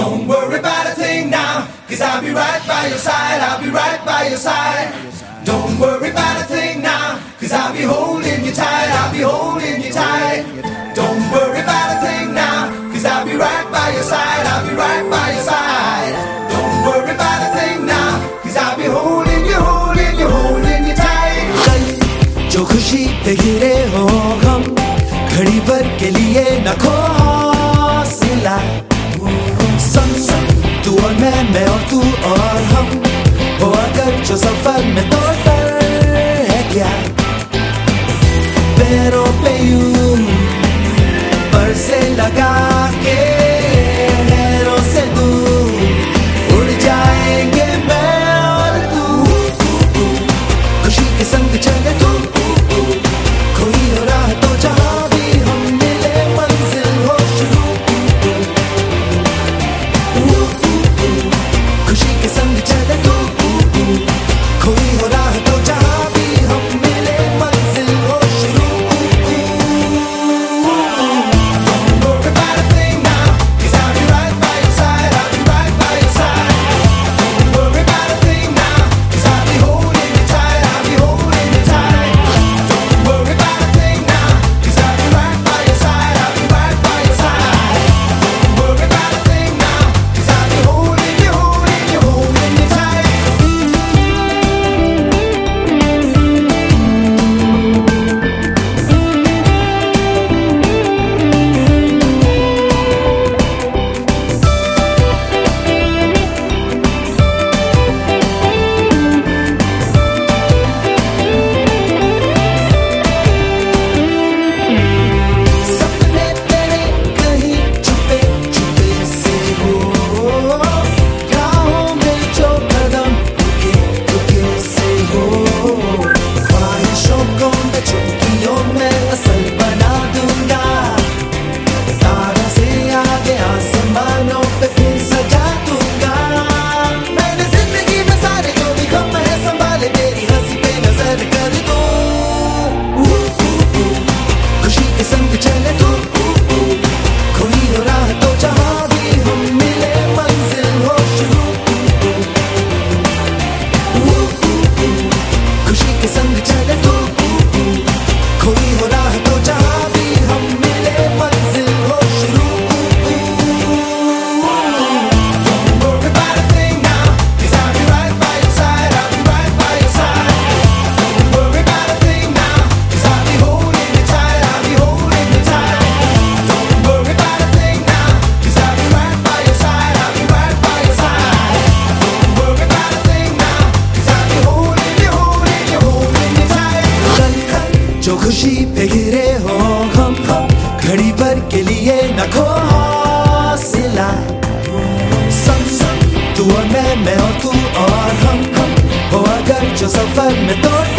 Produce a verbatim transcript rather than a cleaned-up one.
Don't worry about a thing now, cause I'll be right by your side, I'll be right by your side. Don't worry about a thing now, cause I'll be holding you tight, I'll be holding you tight. Don't worry about a thing now, cause I'll be right by your side, I'll be right by your side. Don't worry about a thing now, cause I'll be holding you, holding you, holding you tight. कल जो खुशी पे गिरे हो हम, घड़ी भर के लिए न खो हौसला। संग संग तू और मैं, मैं और तू और हम, हो अगर जो सफर में तो डर है क्या। पैरों पे यूं पर से लगा के नहरों से दूर उड़ जाएंगे मैं और तू। खुशी के संग चले तू, कोई हो राह तो जहाँ भी हम मिले मंजिल हो शुरू। खुशी के संग चले तू, कोई हो राह तो जहाँ भी हम मिले मंजिल हो शुरू। Don't worry about a thing now, cause I'll be right by your side, I'll be right by your side. Don't worry about a thing now, cause I'll be holding you tight, I'll be holding you tight. Don't worry about a thing now, cause I'll be right by your side, I'll be right by your side. Don't worry about a thing now, cause I'll be holding you, holding you, holding you tight. सपने तेरे कहीं छुपे छुपे से हो, राहों में जो कदम रुके रुके से हो। ख्वाहिशों को मैं चुटकियों में असल बना दूंगा, तारों से आगे आसमानों पे फिर सजा दूंगा। मैंने जिंदगी में सारे जो भी गम है संभाले, तेरी हंसी पे नजर कर दूं। खुशी के संग चले तू, कोई हो राह तो जहाँ भी हम मिले मंजिल हो शुरू। खुशी के संग चले तू, कोई हो राह तो जहाँ भी हम मिले मंजिल हो शुरू। Don't worry about a thing now, cause I'll be right by your side, I'll be right by your side. Don't worry about a thing now, cause I'll be holding you tight, I'll be holding you tight. Don't worry about a thing now, cause I'll be right by your side, I'll be right by your side. Don't worry about a thing now, cause I'll be holding you, holding you, holding you tight. कल कल जो खुशी पे गिरे हो हम, घड़ी भर के लिए न खो हौसला। संग संग तू और मैं, मैं और तू और हम, हो अगर जो सफर में तो